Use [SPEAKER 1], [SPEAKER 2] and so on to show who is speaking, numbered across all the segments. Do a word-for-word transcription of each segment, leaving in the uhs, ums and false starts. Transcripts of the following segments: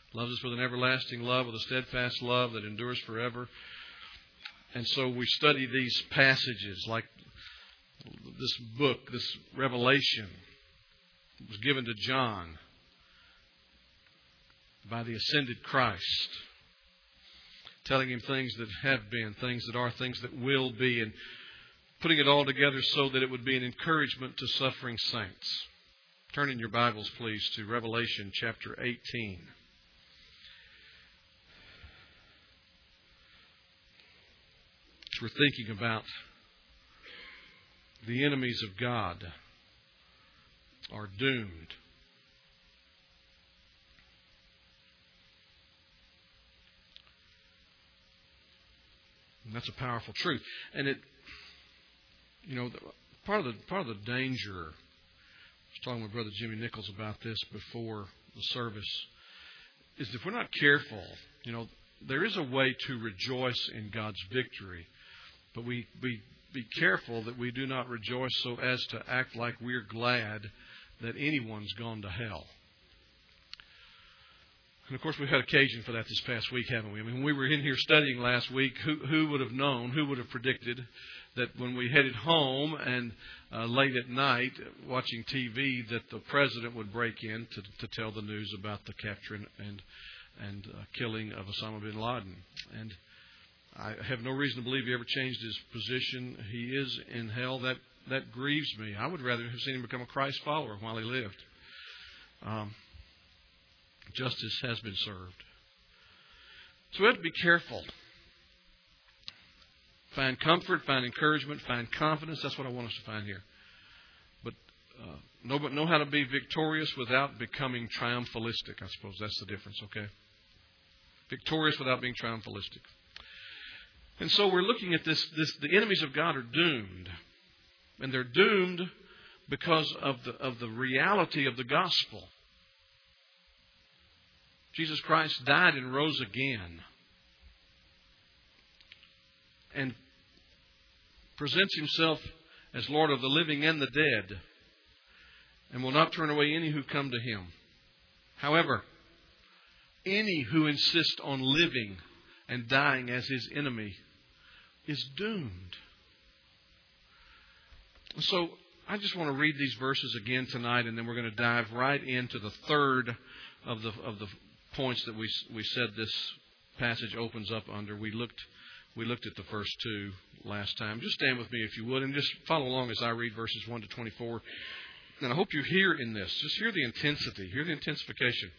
[SPEAKER 1] Loves us with an everlasting love, with a steadfast love that endures forever. And so we study these passages like this book, this Revelation was given to John by the ascended Christ, telling him things that have been, things that are, things that will be, and putting it all together so that it would be an encouragement to suffering saints. Turn in your Bibles, please, to Revelation chapter eighteen. As we're thinking about the enemies of God are doomed. And that's a powerful truth. And it, you know, part of the part of the danger, I was talking with Brother Jimmy Nichols about this before the service, is if we're not careful, you know, there is a way to rejoice in God's victory, but we, we be careful that we do not rejoice so as to act like we're glad that anyone's gone to hell. And of course, we've had occasion for that this past week, haven't we? I mean, when we were in here studying last week, who, who would have known, who would have predicted that when we headed home and uh, late at night watching T V, that the president would break in to, to tell the news about the capture and and, and uh, killing of Osama bin Laden. And I have no reason to believe he ever changed his position. He is in hell. That that grieves me. I would rather have seen him become a Christ follower while he lived. Um, justice has been served. So we have to be careful. Find comfort, find encouragement, find confidence. That's what I want us to find here. But uh, know, know how to be victorious without becoming triumphalistic. I suppose that's the difference, okay? Victorious without being triumphalistic. And so we're looking at this, this, the enemies of God are doomed. And they're doomed because of the, of the reality of the gospel. Jesus Christ died and rose again. And presents Himself as Lord of the living and the dead. And will not turn away any who come to Him. However, any who insist on living and dying as His enemy is doomed. So I just want to read these verses again tonight, and then we're going to dive right into the third of the of the points that we we said this passage opens up under. We looked we looked at the first two last time. Just stand with me if you would, and just follow along as I read verses one to twenty-four. And I hope you hear in this, just hear the intensity, hear the intensification.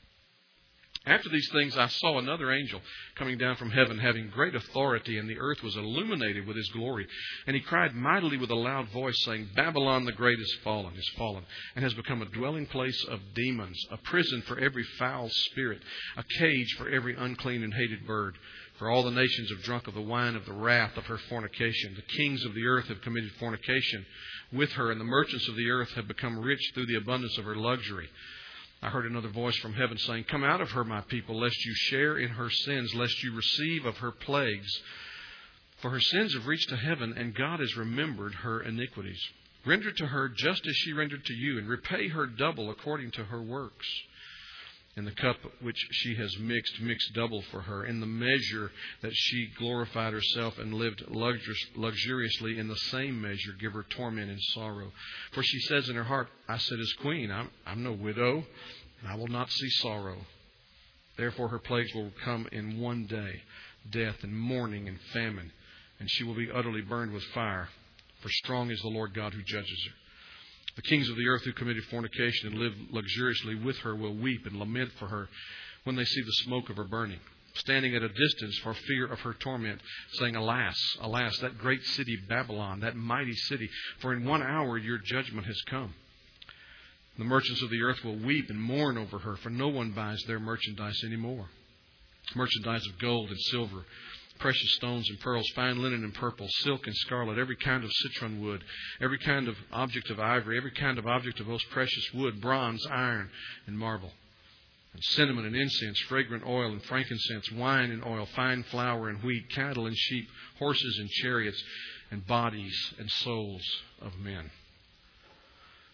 [SPEAKER 1] After these things, I saw another angel coming down from heaven, having great authority, and the earth was illuminated with his glory. And he cried mightily with a loud voice, saying, Babylon the great is fallen, is fallen, and has become a dwelling place of demons, a prison for every foul spirit, a cage for every unclean and hated bird. For all the nations have drunk of the wine of the wrath of her fornication. The kings of the earth have committed fornication with her, and the merchants of the earth have become rich through the abundance of her luxury. I heard another voice from heaven saying, Come out of her, my people, lest you share in her sins, lest you receive of her plagues. For her sins have reached to heaven, and God has remembered her iniquities. Render to her just as she rendered to you, and repay her double according to her works. In the cup which she has mixed, mix double for her. In the measure that she glorified herself and lived luxuriously, in the same measure give her torment and sorrow. For she says in her heart, I sit as queen, I'm, I'm no widow, and I will not see sorrow. Therefore her plagues will come in one day, death and mourning and famine, and she will be utterly burned with fire. For strong is the Lord God who judges her. The kings of the earth who committed fornication and lived luxuriously with her will weep and lament for her when they see the smoke of her burning, standing at a distance for fear of her torment, saying, Alas, alas, that great city Babylon, that mighty city, for in one hour your judgment has come. The merchants of the earth will weep and mourn over her, for no one buys their merchandise anymore. Merchandise of gold and silver, precious stones and pearls, fine linen and purple, silk and scarlet, every kind of citron wood, every kind of object of ivory, every kind of object of most precious wood, bronze, iron, and marble, and cinnamon and incense, fragrant oil and frankincense, wine and oil, fine flour and wheat, cattle and sheep, horses and chariots, and bodies and souls of men.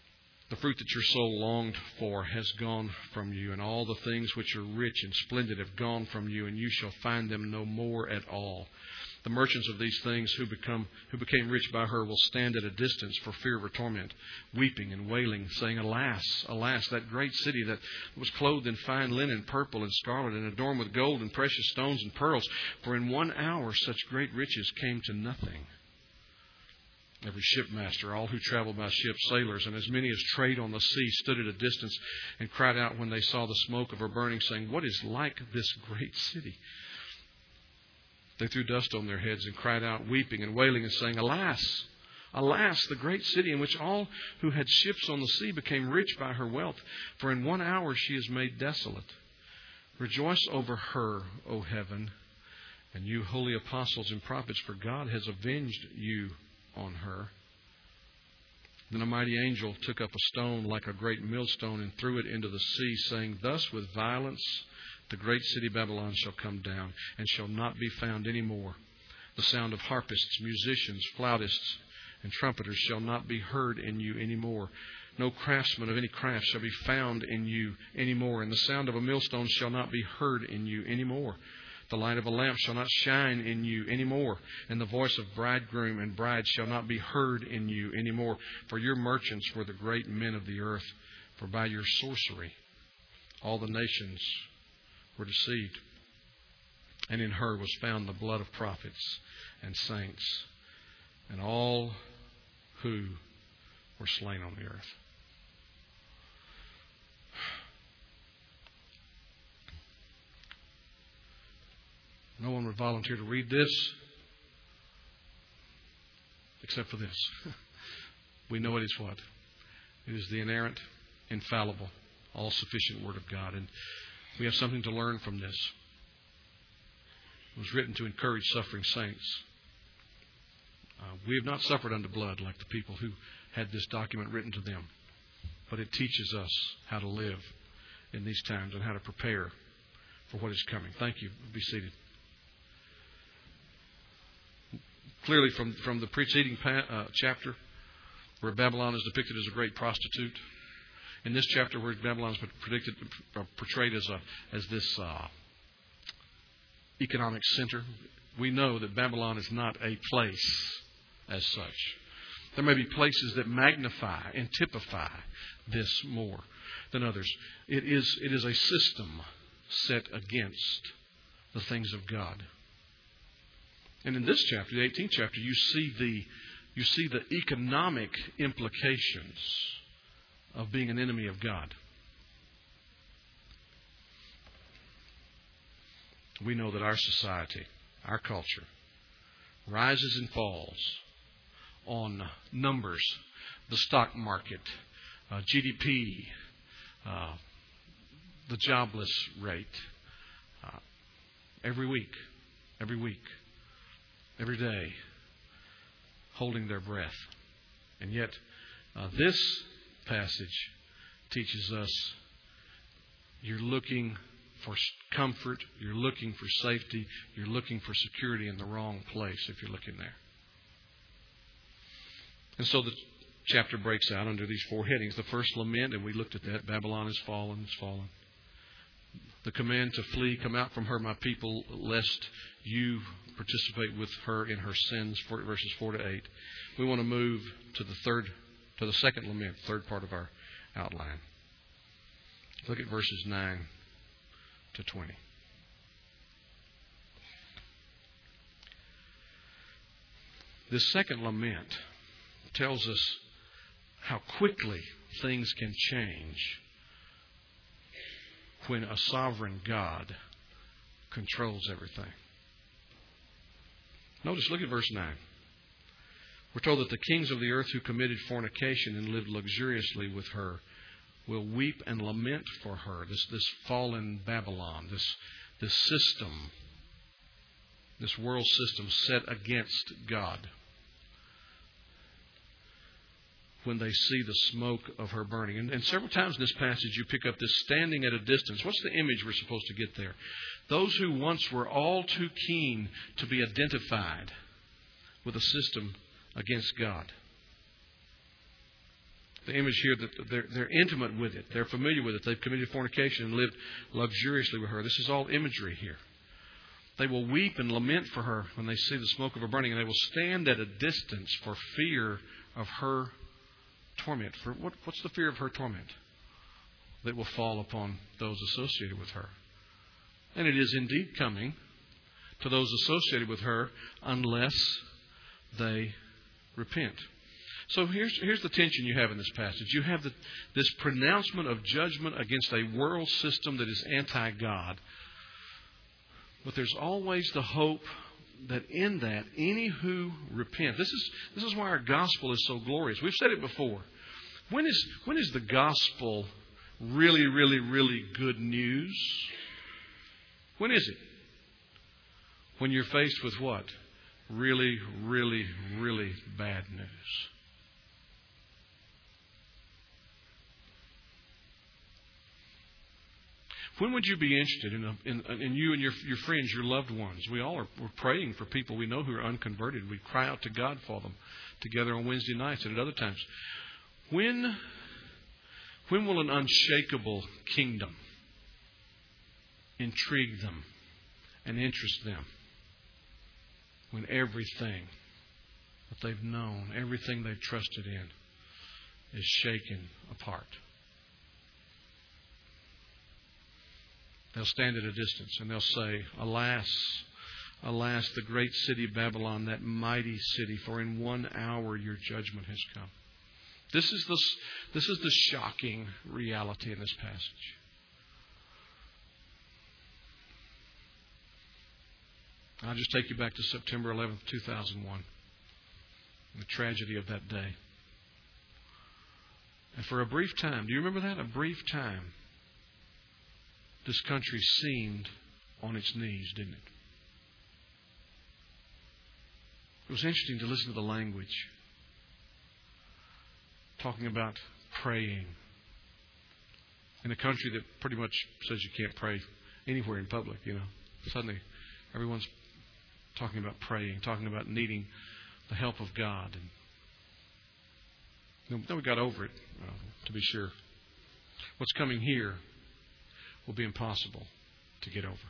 [SPEAKER 1] The fruit that your soul longed for has gone from you, and all the things which are rich and splendid have gone from you, and you shall find them no more at all. The merchants of these things who become who became rich by her will stand at a distance for fear of her torment, weeping and wailing, saying, Alas, alas, that great city that was clothed in fine linen, purple and scarlet, and adorned with gold and precious stones and pearls. For in one hour such great riches came to nothing. Every shipmaster, all who travel by ship, sailors, and as many as trade on the sea, stood at a distance and cried out when they saw the smoke of her burning, saying, What is like this great city? They threw dust on their heads and cried out, weeping and wailing and saying, Alas, alas, the great city in which all who had ships on the sea became rich by her wealth. For in one hour she is made desolate. Rejoice over her, O heaven, and you holy apostles and prophets, for God has avenged you on her. Then a mighty angel took up a stone like a great millstone and threw it into the sea, saying, Thus with violence the great city Babylon shall come down, and shall not be found any more. The sound of harpists, musicians, flautists, and trumpeters shall not be heard in you any more. No craftsman of any craft shall be found in you any more, and the sound of a millstone shall not be heard in you any more. The light of a lamp shall not shine in you any more, and the voice of bridegroom and bride shall not be heard in you any more. For your merchants were the great men of the earth, for by your sorcery all the nations were deceived. And in her was found the blood of prophets and saints, and all who were slain on the earth. No one would volunteer to read this except for this. We know it is what? It is the inerrant, infallible, all-sufficient Word of God. And we have something to learn from this. It was written to encourage suffering saints. Uh, we have not suffered unto blood like the people who had this document written to them. But it teaches us how to live in these times and how to prepare for what is coming. Thank you. Be seated. Clearly from, from the preceding pa- uh, chapter, where Babylon is depicted as a great prostitute, in this chapter where Babylon is predicted, uh, portrayed as a as this uh, economic center, we know that Babylon is not a place as such. There may be places that magnify and typify this more than others. It is it is a system set against the things of God. And in this chapter, the eighteenth chapter, you see the you see the economic implications of being an enemy of God. We know that our society, our culture, rises and falls on numbers, the stock market, uh, G D P, uh, the jobless rate, uh, every week, every week. Every day, holding their breath. And yet, uh, this passage teaches us you're looking for comfort, you're looking for safety, you're looking for security in the wrong place if you're looking there. And so the chapter breaks out under these four headings. The first, lament, and we looked at that. Babylon is fallen, is fallen. The command to flee, come out from her, my people, lest you participate with her in her sins, verses four to eight. We want to move to the third, to the second lament, third part of our outline. Look at verses nine to twenty. This second lament tells us how quickly things can change when a sovereign God controls everything. Notice, look at verse nine. We're told that the kings of the earth who committed fornication and lived luxuriously with her will weep and lament for her. This, this fallen Babylon, this, this system, this world system set against God. When they see the smoke of her burning. And, and several times in this passage you pick up this standing at a distance. What's the image we're supposed to get there? Those who once were all too keen to be identified with a system against God the image here that they're, they're intimate with it. They're familiar with it. They've committed fornication and lived luxuriously with her. This is all imagery here. They will weep and lament for her when they see the smoke of her burning, and they will stand at a distance for fear of her torment. For what, what's the fear of her torment? That will fall upon those associated with her. And it is indeed coming to those associated with her unless they repent. So here's, here's the tension you have in this passage. You have the, this pronouncement of judgment against a world system that is anti-God. But there's always the hope that in that, any who repent. This is, this is why our gospel is so glorious. We've said it before. When is, when is the gospel really, really, really good news? When is it? When you're faced with what? Really, really, really bad news. When would you be interested in, a, in, in you and your, your friends, your loved ones? We all are we're praying for people we know who are unconverted. We cry out to God for them together on Wednesday nights and at other times. When, when will an unshakable kingdom intrigue them and interest them? When everything that they've known, everything they've trusted in is shaken apart. They'll stand at a distance and they'll say, Alas, alas, the great city Babylon, that mighty city, for in one hour your judgment has come. This is the, this is the shocking reality in this passage. I'll just take you back to September eleventh, two thousand one. The tragedy of that day. And for a brief time, do you remember that? A brief time, this country seemed on its knees, didn't it? It was interesting to listen to the language. Talking about praying. In a country that pretty much says you can't pray anywhere in public, you know. Suddenly, everyone's talking about praying, talking about needing the help of God. And then we got over it, uh, to be sure. What's coming here will be impossible to get over.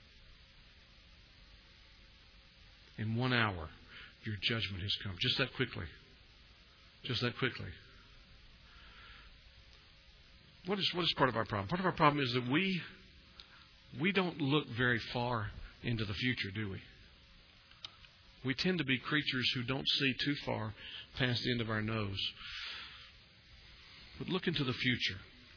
[SPEAKER 1] In one hour, your judgment has come. Just that quickly. Just that quickly. What is, what is part of our problem? Part of our problem is that we, we don't look very far into the future, do we? We tend to be creatures who don't see too far past the end of our nose. But look into the future.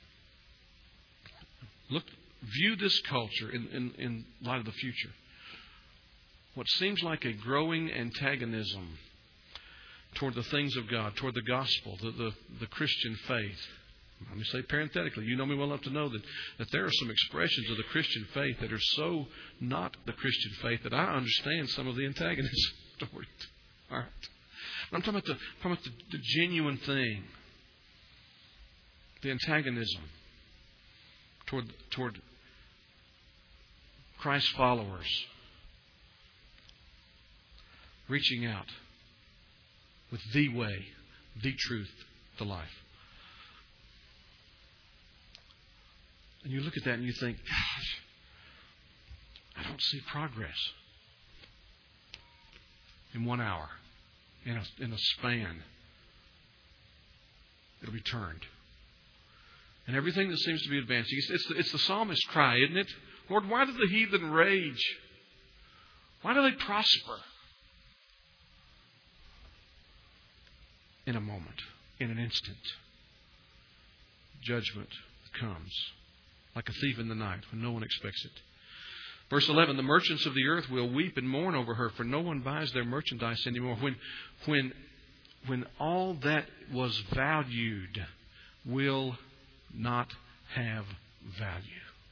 [SPEAKER 1] Look, view this culture in, in, in light of the future. What seems like a growing antagonism toward the things of God, toward the gospel, the, the, the Christian faith. Let me say parenthetically, you know me well enough to know that, that there are some expressions of the Christian faith that are so not the Christian faith that I understand some of the antagonism toward it. All right. I'm talking about the, I'm talking about the, the genuine thing. The antagonism toward, toward Christ's followers reaching out with the way, the truth, the life. And you look at that and you think, gosh, I don't see progress. In one hour, in a, in a span, it'll be turned. And everything that seems to be advancing, it's, it's, the, it's the psalmist's cry, isn't it? Lord, why do the heathen rage? Why do they prosper? In a moment, in an instant, judgment comes. Like a thief in the night when no one expects it. Verse eleven, the merchants of the earth will weep and mourn over her, for no one buys their merchandise anymore. When, when, when all that was valued will not have value.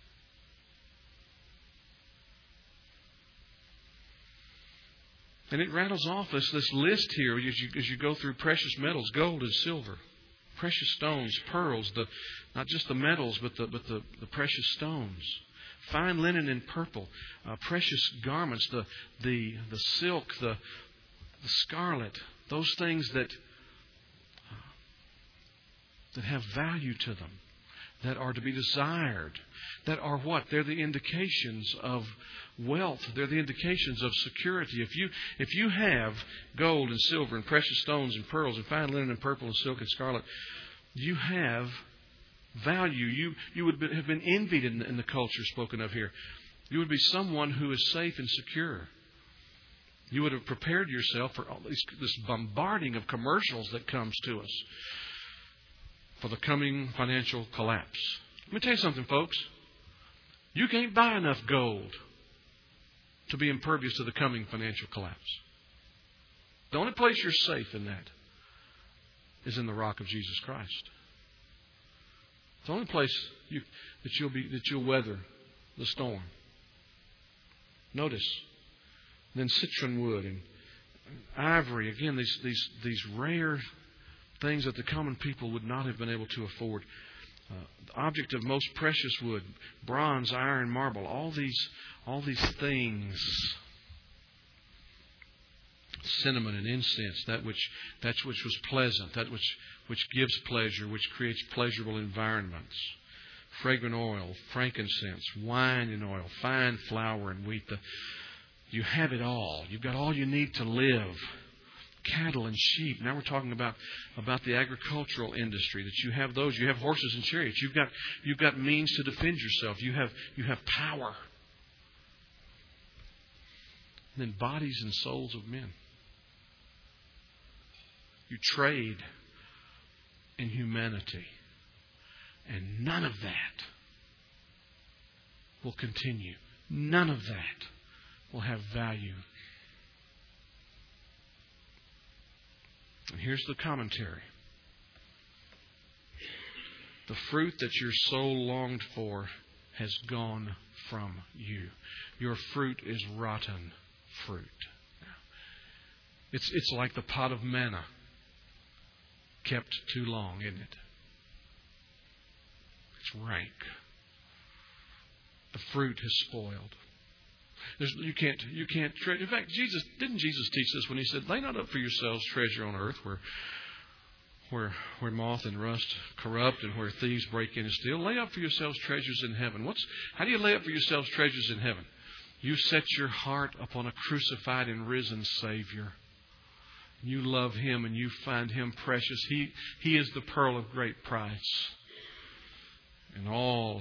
[SPEAKER 1] And it rattles off this, this list here as you, as you go through precious metals, gold and silver. Precious stones, pearls, the not just the metals, but the but the, the precious stones. Fine linen and purple, uh, precious garments, the the the silk, the the scarlet, those things that that have value to them, that are to be desired, that are what? They're the indications of wealth. They're the indications of security. If you if you have gold and silver and precious stones and pearls and fine linen and purple and silk and scarlet, you have value. You you would have been envied in the, in the culture spoken of here. You would be someone who is safe and secure. You would have prepared yourself for all this, this bombarding of commercials that comes to us for the coming financial collapse. Let me tell you something, folks. You can't buy enough gold to be impervious to the coming financial collapse. The only place you're safe in that is in the rock of Jesus Christ. It's the only place you, that you'll be that you'll weather the storm. Notice, then citron wood and ivory. Again, these these these rare things that the common people would not have been able to afford. Uh, the object of most precious wood, bronze, iron, marble. All these all these things. Cinnamon and incense, that which that which was pleasant, that which which gives pleasure, which creates pleasurable environments. Fragrant oil, frankincense, wine and oil, fine flour and wheat. The, you have it all. You've got all you need to live. Cattle and sheep. Now we're talking about, about the agricultural industry. That you have those. You have horses and chariots. You've got you've got means to defend yourself. You have you have power. And then bodies and souls of men. You trade in humanity. And none of that will continue. None of that will have value. And here's the commentary. The fruit that your soul longed for has gone from you. Your fruit is rotten fruit. It's, it's like the pot of manna kept too long, isn't it? It's rank. The fruit has spoiled. There's, you can't, you can't. Tre- in fact, Jesus didn't Jesus teach this when He said, "Lay not up for yourselves treasure on earth, where, where, where moth and rust corrupt, and where thieves break in and steal. Lay up for yourselves treasures in heaven." What's? How do you lay up for yourselves treasures in heaven? You set your heart upon a crucified and risen Savior. You love Him and you find Him precious. He, He is the pearl of great price. And all,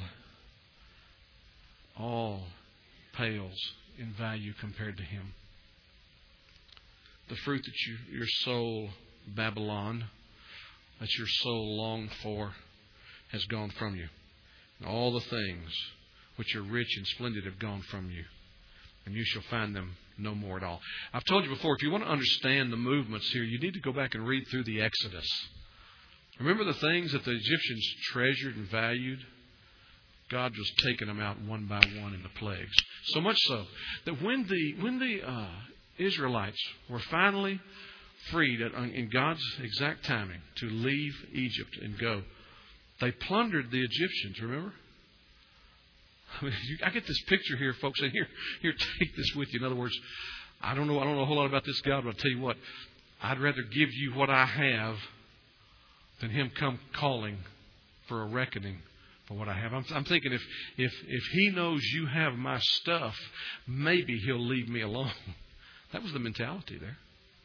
[SPEAKER 1] all pales in value compared to Him. The fruit that you, your soul, Babylon, that your soul longed for, has gone from you. And all the things which are rich and splendid have gone from you. And you shall find them no more at all. I've told you before, if you want to understand the movements here, you need to go back and read through the Exodus. Remember the things that the Egyptians treasured and valued? God was taking them out one by one in the plagues. So much so that when the when the uh, Israelites were finally freed at, in God's exact timing to leave Egypt and go, they plundered the Egyptians, remember? I mean, I get this picture here, folks, and here, here, take this with you. In other words, I don't know, I don't know a whole lot about this God, but I'll tell you what, I'd rather give you what I have than Him come calling for a reckoning for what I have. I'm, I'm thinking if, if, if He knows you have my stuff, maybe He'll leave me alone. That was the mentality there.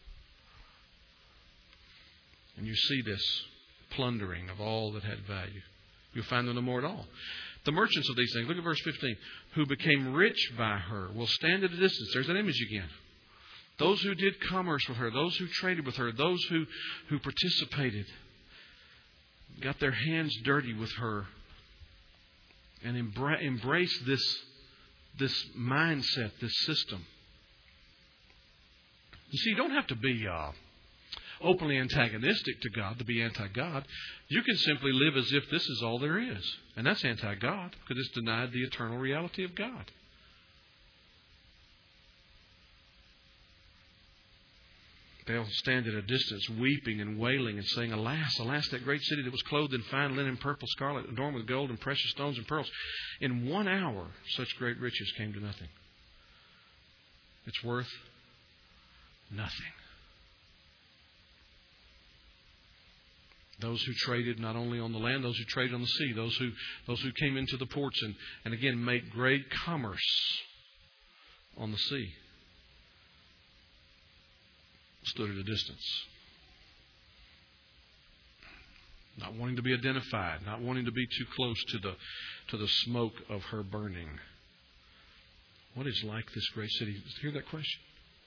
[SPEAKER 1] And you see this plundering of all that had value. You'll find them no more at all. The merchants of these things, look at verse fifteen, who became rich by her will stand at a distance. There's that image again. Those who did commerce with her, those who traded with her, those who, who participated, got their hands dirty with her, and embra- embrace this, this mindset, this system. You see, you don't have to be uh, openly antagonistic to God to be anti-God. You can simply live as if this is all there is. And that's anti-God because it's denied the eternal reality of God. They'll stand at a distance weeping and wailing and saying, "Alas, alas, that great city that was clothed in fine linen, purple, scarlet, adorned with gold and precious stones and pearls. In one hour, such great riches came to nothing." It's worth nothing. Those who traded not only on the land, those who traded on the sea, those who those who came into the ports and, and again made great commerce on the sea, stood at a distance, not wanting to be identified, not wanting to be too close to the to the smoke of her burning. What is like this great city? Hear that question?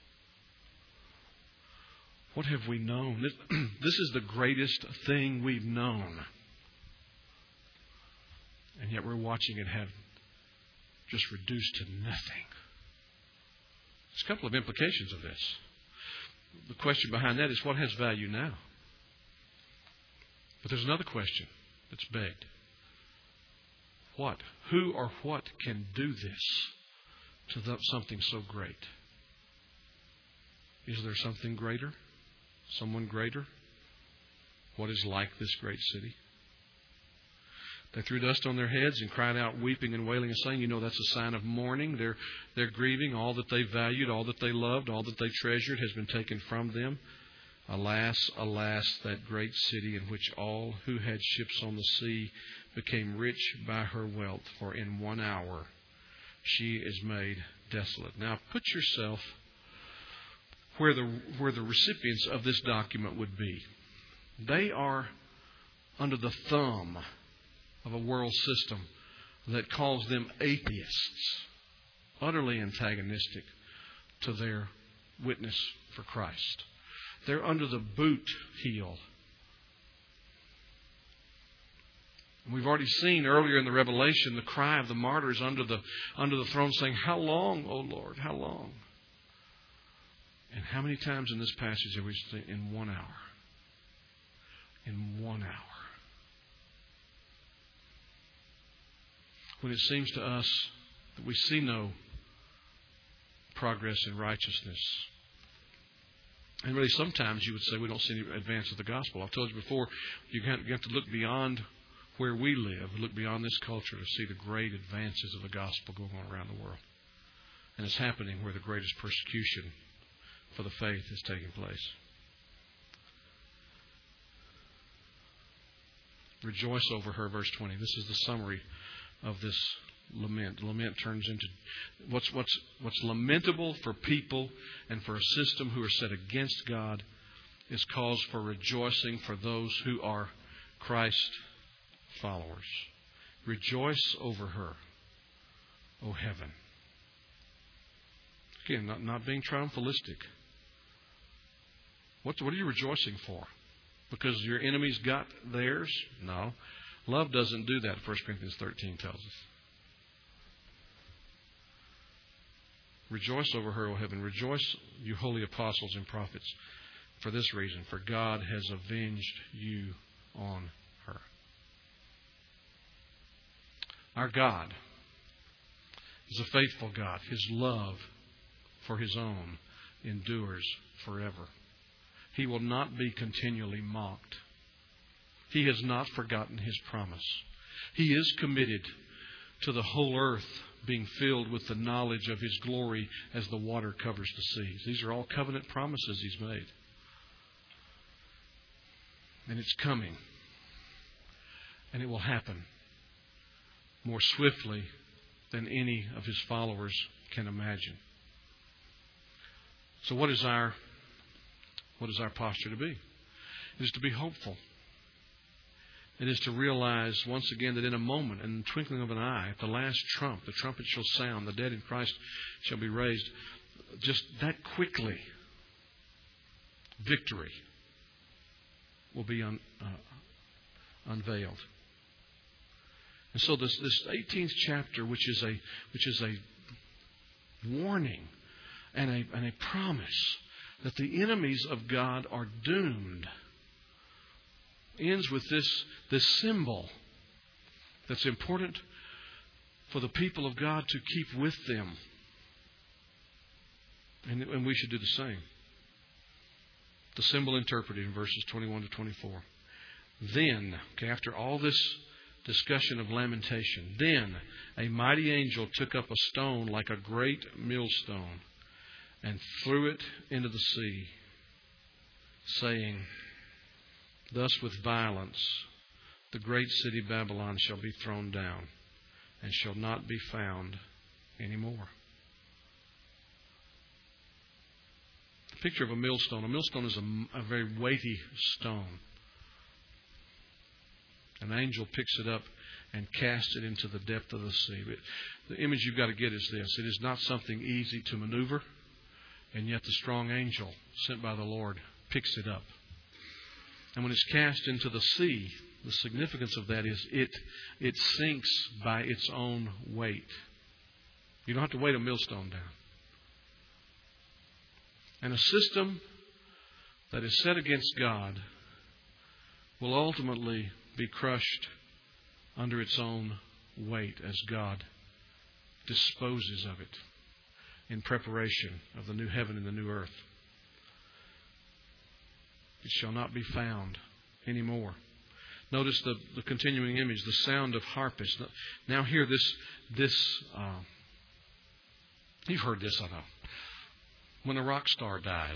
[SPEAKER 1] What have we known? This, this is the greatest thing we've known. And yet we're watching it have just reduced to nothing. There's a couple of implications of this. The question behind that is, what has value now? But there's another question that's begged. What? Who or what can do this to something so great? Is there something greater? Someone greater? What is like this great city? They threw dust on their heads and cried out, weeping and wailing and saying, you know, that's a sign of mourning. They're, they're grieving. All that they valued, all that they loved, all that they treasured has been taken from them. Alas, alas, that great city in which all who had ships on the sea became rich by her wealth, for in one hour she is made desolate. Now put yourself where the where the recipients of this document would be. They are under the thumb of a world system that calls them atheists, utterly antagonistic to their witness for Christ. They're under the boot heel. We've already seen earlier in the Revelation the cry of the martyrs under the under the throne saying, how long, O Lord, how long? And how many times in this passage have we seen? In one hour. In one hour. When it seems to us that we see no progress in righteousness. And really sometimes you would say we don't see any advance of the gospel. I've told you before, you have to look beyond where we live, look beyond this culture to see the great advances of the gospel going on around the world. And it's happening where the greatest persecution for the faith is taking place. Rejoice over her, verse twenty. This is the summary of this lament. Lament turns into what's what's what's lamentable for people and for a system who are set against God is cause for rejoicing for those who are Christ followers. Rejoice over her, O heaven. Again, not, not being triumphalistic. What, what are you rejoicing for? Because your enemies got theirs? No. Love doesn't do that, First Corinthians thirteen tells us. Rejoice over her, O heaven. Rejoice, you holy apostles and prophets, for this reason. For God has avenged you on her. Our God is a faithful God. His love for His own endures forever. He will not be continually mocked. He has not forgotten His promise. He is committed to the whole earth being filled with the knowledge of His glory as the water covers the seas. These are all covenant promises He's made. And it's coming. And it will happen more swiftly than any of His followers can imagine. So what is our what is our posture to be? It is to be hopeful. It is to realize once again that in a moment, in the twinkling of an eye, at the last trump, the trumpet shall sound, the dead in Christ shall be raised. Just that quickly, victory will be un, uh, unveiled. And so this, this eighteenth chapter, which is a which is a warning and a and a promise that the enemies of God are doomed, ends with this, this symbol that's important for the people of God to keep with them. And, and we should do the same. The symbol interpreted in verses twenty-one to twenty-four. Then, okay, after all this discussion of lamentation, then a mighty angel took up a stone like a great millstone and threw it into the sea, saying, Thus with violence the great city Babylon shall be thrown down, and shall not be found any more. The picture of a millstone. A millstone is a, a very weighty stone. An angel picks it up and casts it into the depth of the sea. But the image you've got to get is this. It is not something easy to maneuver, and yet the strong angel sent by the Lord picks it up. And when it's cast into the sea, the significance of that is it it sinks by its own weight. You don't have to weight a millstone down. And a system that is set against God will ultimately be crushed under its own weight as God disposes of it in preparation of the new heaven and the new earth. It shall not be found anymore. Notice the, the continuing image, the sound of harpists. Now hear this, this uh, you've heard this, I know. When a rock star dies,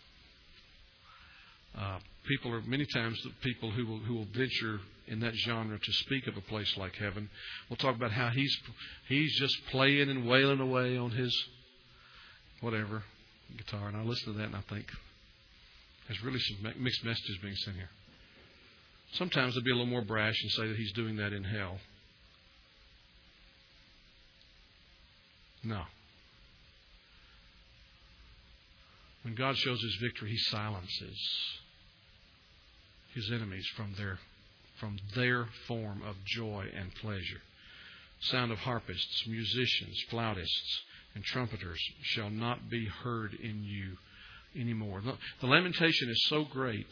[SPEAKER 1] uh, people are many times the people who will who will venture in that genre to speak of a place like heaven will talk about how he's he's just playing and wailing away on his whatever guitar, and I listen to that and I think there's really some mixed messages being sent here. Sometimes they'll be a little more brash and say that he's doing that in hell. No. When God shows His victory, He silences His enemies from their from their form of joy and pleasure. Sound of harpists, musicians, flautists, and trumpeters shall not be heard in you anymore. The lamentation is so great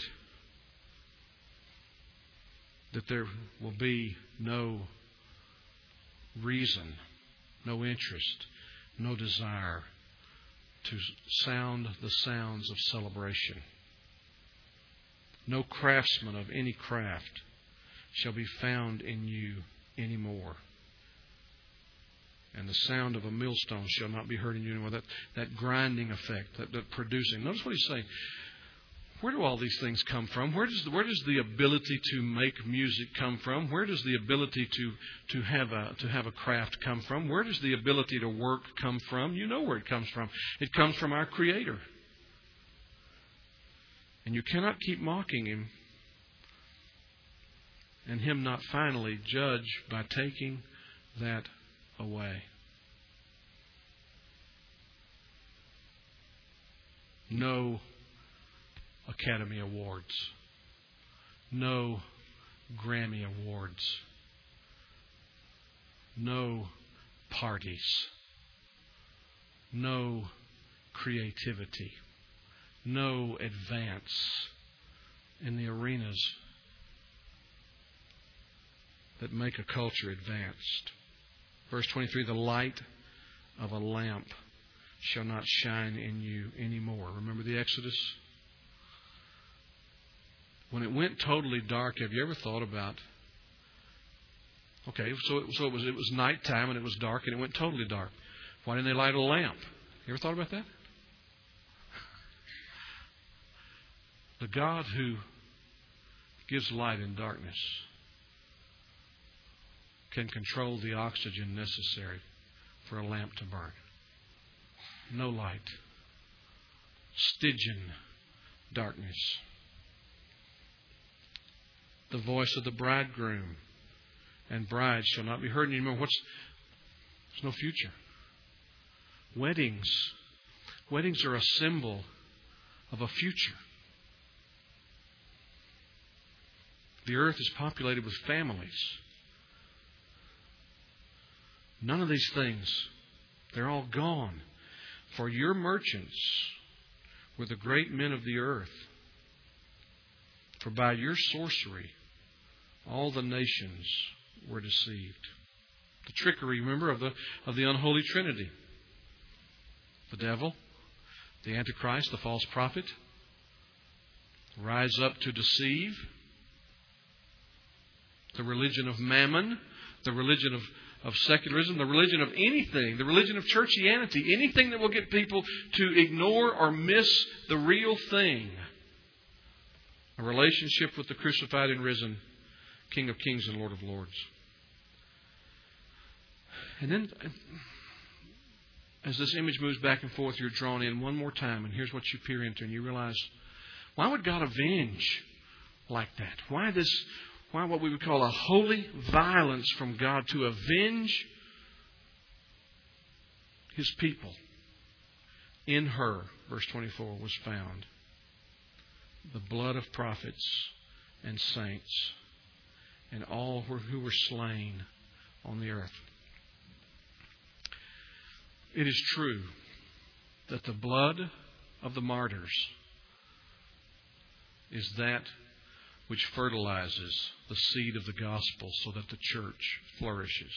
[SPEAKER 1] that there will be no reason, no interest, no desire to sound the sounds of celebration. No craftsman of any craft shall be found in you anymore. And the sound of a millstone shall not be heard in you anymore. That, that grinding effect, that, that producing. Notice what he's saying. Where do all these things come from? Where does the, where does the ability to make music come from? Where does the ability to, to have a to have a craft come from? Where does the ability to work come from? You know where it comes from. It comes from our Creator. And you cannot keep mocking Him and Him not finally judge by taking that away. No Academy Awards. No Grammy Awards. No parties. No creativity. No advance in the arenas that make a culture advanced. Verse twenty-three, the light of a lamp shall not shine in you anymore. Remember the Exodus? When it went totally dark, have you ever thought about, okay, so it, so it was it was nighttime and it was dark and it went totally dark. Why didn't they light a lamp? You ever thought about that? The God who gives light in darkness can control the oxygen necessary for a lamp to burn. No light. Stygian darkness. The voice of the bridegroom and bride shall not be heard anymore. What's there's no future. Weddings. Weddings are a symbol of a future. The earth is populated with families. None of these things, they're all gone. For your merchants were the great men of the earth. For by your sorcery, all the nations were deceived. The trickery, remember, of the of the unholy trinity. The devil, the Antichrist, the false prophet, rise up to deceive. The religion of mammon, the religion of, of secularism, the religion of anything, the religion of churchianity, anything that will get people to ignore or miss the real thing A relationship with the crucified and risen King of Kings and Lord of Lords. And then, as this image moves back and forth, you're drawn in one more time, and here's what you peer into, and you realize, why would God avenge like that? Why this? Why what we would call a holy violence from God to avenge His people? In her, verse twenty-four, was found the blood of prophets and saints and all who were slain on the earth. It is true that the blood of the martyrs is that which fertilizes the seed of the gospel so that the church flourishes.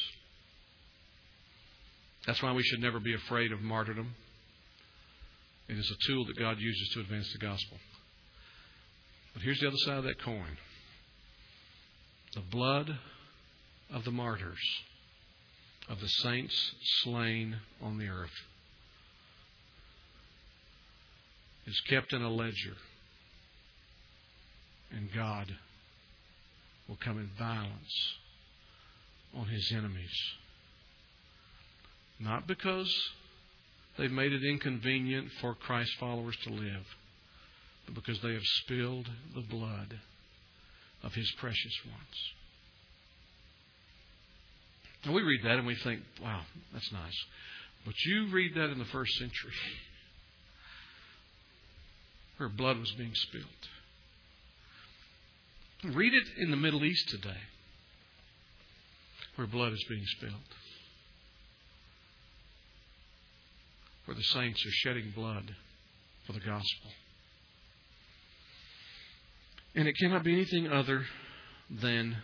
[SPEAKER 1] That's why we should never be afraid of martyrdom. It is a tool that God uses to advance the gospel. But here's the other side of that coin. The blood of the martyrs, of the saints slain on the earth, is kept in a ledger. And God will come in violence on His enemies. Not because they've made it inconvenient for Christ's followers to live, but because they have spilled the blood of His precious ones. And we read that and we think, wow, that's nice. But you read that in the first century, where blood was being spilled. Read it in the Middle East today, where blood is being spilled. Where the saints are shedding blood for the gospel. And it cannot be anything other than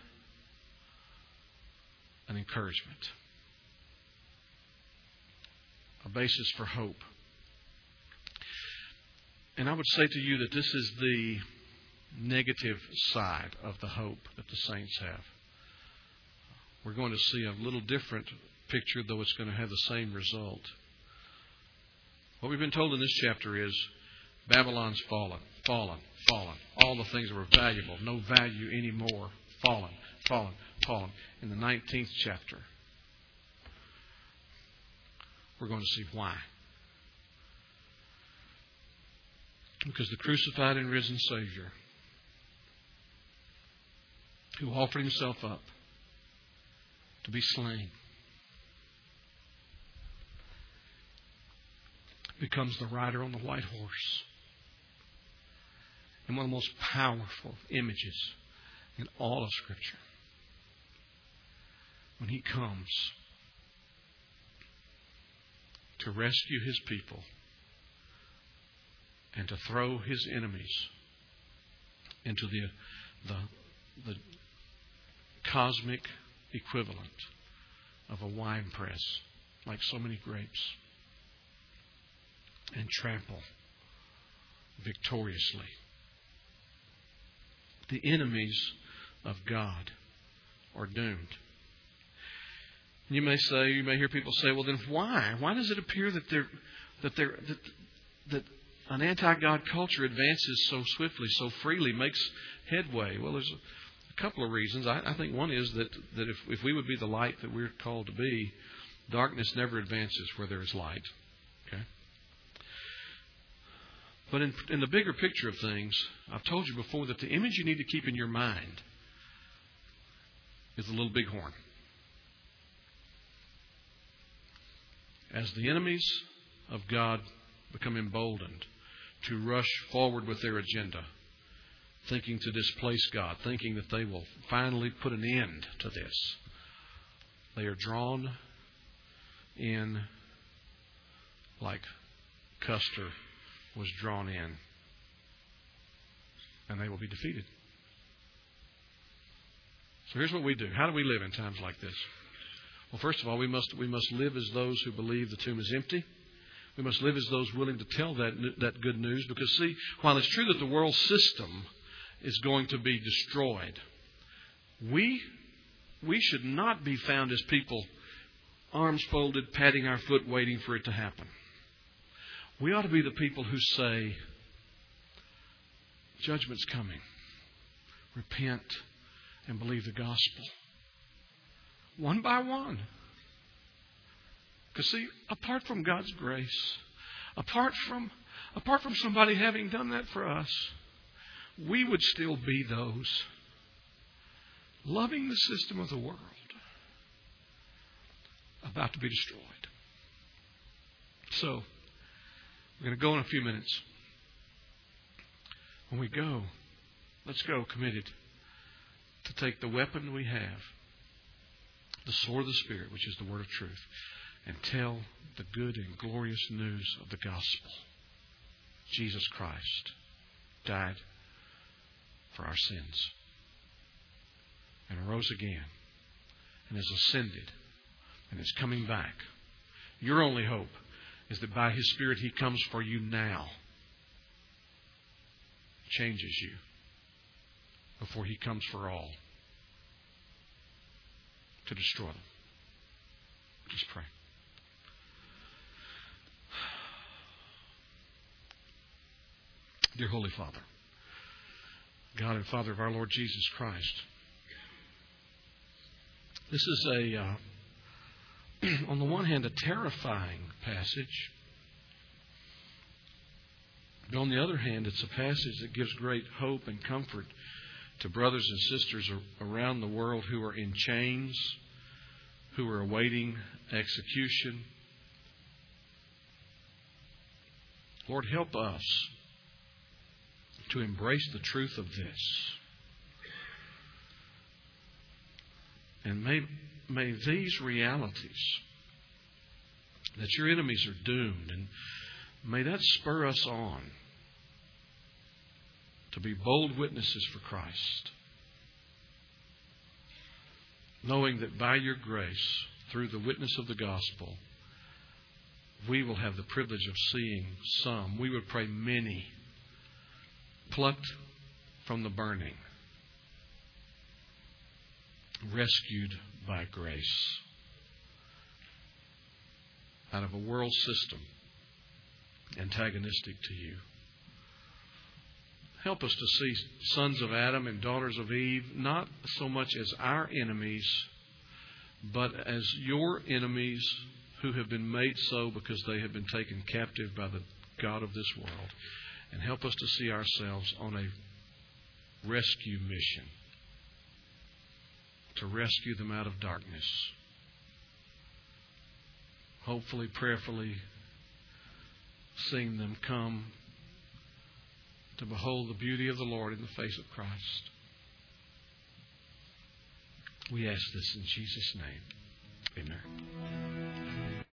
[SPEAKER 1] an encouragement. A basis for hope. And I would say to you that this is the negative side of the hope that the saints have. We're going to see a little different picture, though it's going to have the same result. What we've been told in this chapter is Babylon's fallen, fallen, fallen. All the things that were valuable, no value anymore. Fallen, fallen, fallen. In the nineteenth chapter, we're going to see why. Because the crucified and risen Savior, who offered Himself up to be slain, becomes the rider on the white horse. And one of the most powerful images in all of Scripture. When He comes to rescue His people and to throw His enemies into the, the, the cosmic equivalent of a winepress, like so many grapes, and trample victoriously the enemies of God are doomed. You may say, you may hear people say, well, then why? Why does it appear that they're, that they're, that, that an anti-God culture advances so swiftly, so freely, makes headway? Well, there's a, a couple of reasons. I, I think one is that, that if, if we would be the light that we're called to be, darkness never advances where there is light. Okay? But in, in the bigger picture of things, I've told you before that the image you need to keep in your mind is the little bighorn. As the enemies of God become emboldened to rush forward with their agenda, thinking to displace God, thinking that they will finally put an end to this, they are drawn in like Custer was drawn in, and they will be defeated. So here's what we do. How do we live in times like this? Well, first of all, we must we must live as those who believe the tomb is empty. We must live as those willing to tell that that good news. Because, see, while it's true that the world system is going to be destroyed, we we should not be found as people arms folded, patting our foot, waiting for it to happen. We ought to be the people who say, judgment's coming. repent and believe the gospel. One by one. Because see, apart from God's grace, apart from, apart from somebody having done that for us, we would still be those loving the system of the world, about to be destroyed. So, we're going to go in a few minutes. When we go, let's go committed to take the weapon we have, the sword of the Spirit, which is the word of truth, and tell the good and glorious news of the gospel. Jesus Christ died for our sins and arose again and has ascended and is coming back. Your only hope is that by His Spirit He comes for you now, changes you before He comes for all to destroy them. Just pray. Dear Holy Father, God and Father of our Lord Jesus Christ, this is a, uh, on the one hand, a terrifying passage. But on the other hand, it's a passage that gives great hope and comfort to brothers and sisters around the world who are in chains, who are awaiting execution. Lord, help us to embrace the truth of this. And may, may these realities, that your enemies are doomed, and may that spur us on to be bold witnesses for Christ, knowing that by your grace, through the witness of the gospel, we will have the privilege of seeing some, we would pray many, plucked from the burning, rescued by grace out of a world system antagonistic to you. Help us to see sons of Adam and daughters of Eve not so much as our enemies, but as your enemies who have been made so because they have been taken captive by the God of this world. And help us to see ourselves on a rescue mission, to rescue them out of darkness. Hopefully, prayerfully, seeing them come to behold the beauty of the Lord in the face of Christ. We ask this in Jesus' name. Amen.